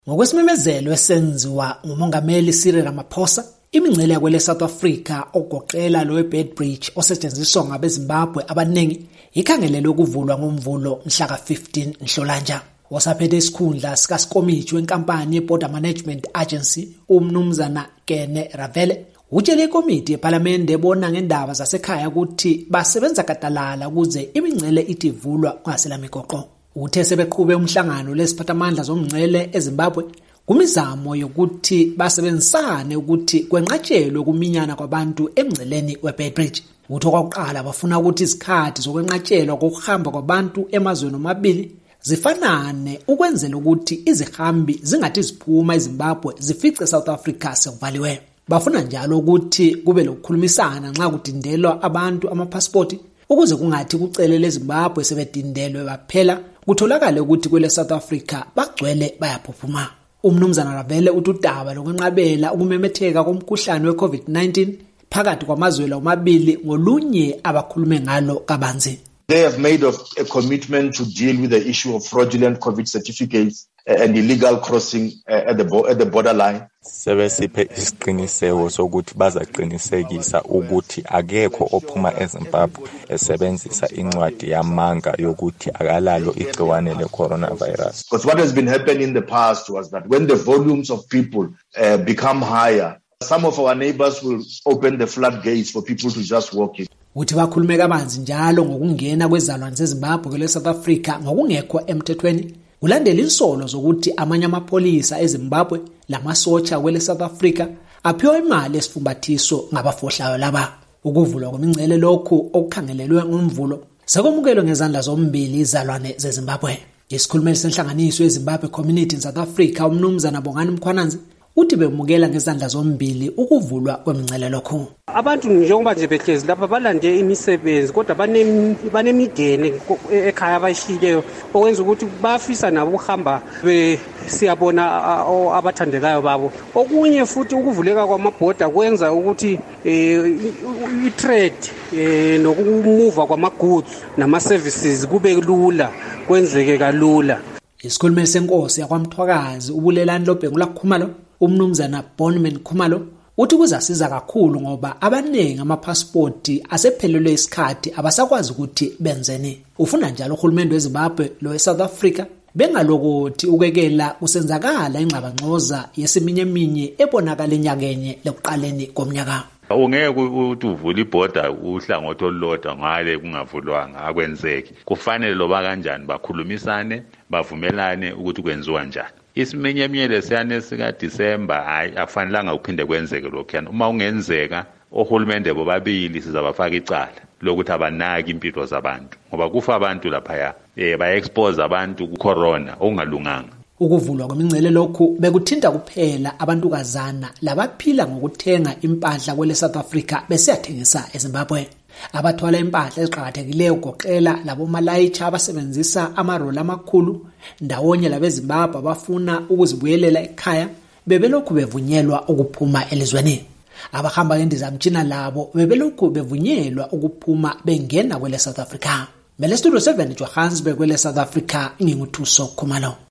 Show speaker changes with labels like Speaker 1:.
Speaker 1: Ngokwesimemezelo esenziwa ngumongameli Cyril Ramaphosa, imingcele yakwele South Africa ogoqela lo weBedbridge osetshenziswa ngabeZimbabwe abaningi ikhangelelwe ukuvulwa ngoMvulo mhla ka-15 Nhlolanja. Wasaphethe isikhundla sikaSikomiti wenkampani yeBorder Management Agency uMnumzana Kene Ravele utshele ikomiti yePhalamende ebona ngendaba zasekhaya ukuthi basebenza gadalala ukuze imingcele ithi ivulwa ngasela migoqo. Uthe sebeqhube umhlangano lesiphathamandla zomngcele eZimbabwe kumizamo yokuthi basebenzisane ukuthi kwenqatshelwe ukuminyana kwabantu emngceleni weBedbridge. Utho kwakuqala bafuna ukuthi izikhathi zokwenqatshelwa kokuhamba kwabantu emazweni omabili zifanane ukwenzela ukuthi izihambi zingathi ziphuma eZimbabwe zifice South Africa sekuvaliwe. Bafuna njalo ukuthi kube lokukhulumisana nxa kudindelwa abantu amapassport ukuze kungathi kucelele eZimbabwe sebedindelwe baphela kutholakale ukuthi kwele South Africa bagcwele bayaphuphuma. Umnumzana Ravele uthi udaba lokwenqabela ukumemetheka komkhuhlane weCovid-19 phakathi kwamazwe omabili ngolunye abakhulume ngalo kabanzi.
Speaker 2: They have made a commitment to deal with the issue of fraudulent COVID certificates and illegal crossing at the borderline.
Speaker 3: Sebesiphe isiqiniseko sokuthi bazaqinisekisa ukuthi akekho ophuma eZimbabwe esebenzisa incwadi yamanga yokuthi akalalo igciwane le-coronavirus.
Speaker 2: Because what has been happening in the past was that when the volumes of people become higher, some of our neighbors will open the floodgates for people to just walk in.
Speaker 1: Uthi bakhulume kabanzi njalo ngokungena kwezalwane zeZimbabwe kwele South Africa ngokungekho emthethweni. Kulandela insolo zokuthi amanye amapholisa eZimbabwe lamasotsha kwele South Africa aphiwa imali esifumbathiso ngabafohlayo laba. Ukuvulwa kwemingcele lokhu okukhangelelwe ngomvulo sekomukelwe ngezandla zombili izalwane zeZimbabwe. Isikhulumeli senhlanganiso yeZimbabwe Community in South Africa uMnumzana Bongani Mkhwananzi uthi bemukela ngezandla zombili ukuvulwa kwemingcele lokhu.
Speaker 4: Abantu njengoba nje behlezi lapha balande imisebenzi kodwa banemideni ekhaya abayishileyo okwenza ukuthi bafisa nabo ukuhamba siyabona abathandekayo babo. Okunye futhi ukuvuleka kwamabhoda kwenza ukuthi i-trade nokumuva kwama-goods nama-services kube lula, kwenzeke kalula.
Speaker 1: Isikhulumeli senkosi yakwaMthwakazi ubulelani loBhengula Khumalo uMnumzana Bonman Khumalo uthi kuzasiza kakhulu ngoba abaningi amapassport asephelelwe isikhathi abasakwazi ukuthi benzeni. Ufuna njalo uhulumende weZimbabwe lo eSouth Africa bengalokuthi ukekela kusenzakala ingxabangxoza yesiminyeminye ebonakala enyakenye lokuqaleni komnyaka.
Speaker 5: Ungeke ukuthi uvule ibhoda uhlangothi olulodwa ngale kungavulwanga akwenzeki. Kufanele loba kanjani bakhulumisane bavumelane ukuthi kwenziwa njani. Isiminyeminye lesiyane sika December akufanelanga uphinde kwenzeke lokho yana. Uma ungenzeka ohulumende bobabili sizabafaka icala lokuthi abanaki impilo zabantu ngoba kufa abantu lapha ba-expose abantu ku-corona okungalunganga.
Speaker 1: Ukuvulwa kwemingcele lokhu bekuthinta kuphela abantukazana labaphila ngokuthenga impahla kwele South Africa besiyathengisa eZimbabwe. Abathwala impahla eziqhakathekileyo ugoqela labo malayitsha abasebenzisa amaroli amakhulu ndawonye labeZimbabwe abafuna ukuzibuyelela ekhaya bebelokhu bevunyelwa ukuphuma elizweni. Abahamba ngendizamtshina labo bebelokhu bevunyelwa ukuphuma bengena kwele South Africa. Mele Studio 7 Johannesburg kwele South Africa nginguthuso Khumalo.